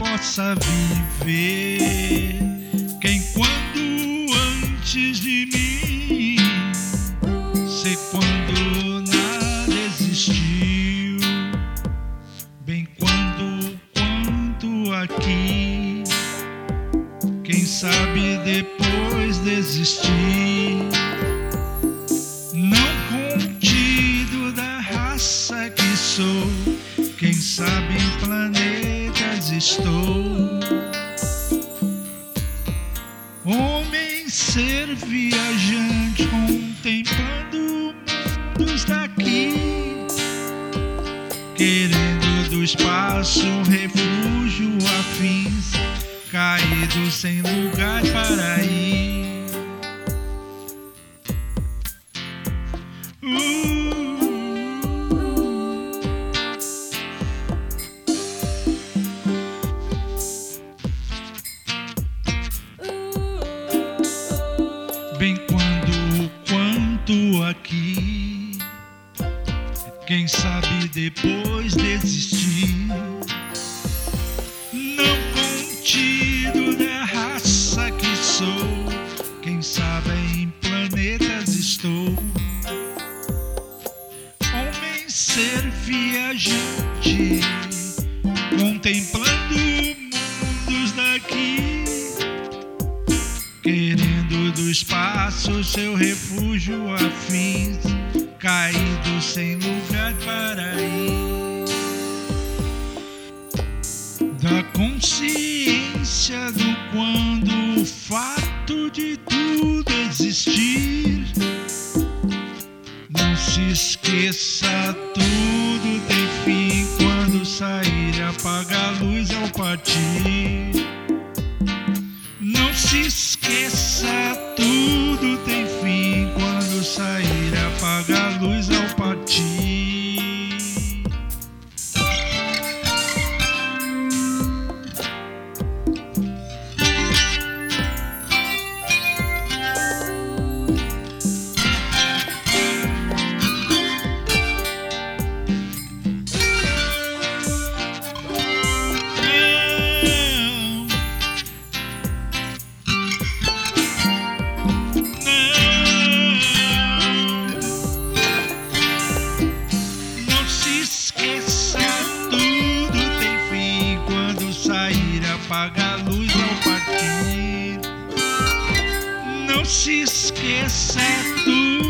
possa viver. Quem quando antes de mim, sei quando nada existiu, bem quanto aqui, quem sabe depois desistir. Não contido da raça que sou, quem sabe em planetas estou. Homem, ser viajante, contemplando mundos daqui, querendo do espaço um refúgio afins, caído sem lugar para ir. Bem quanto aqui, quem sabe depois desistir. Não contido da raça que sou, quem sabe em planetas estou. Homem, ser viajante, contemplando mundos daqui, querendo do espaço seu refúgio afins, caído sem lugar para ir. Da consciência do quando o fato de tudo existir. Não se esqueça, tudo tem fim quando sair e apagar a luz ao partir. Não se esqueça, tudo tem fim quando sair e apagar a luz ao partir. Apaga a luz ao partir. Não se esqueça, tudo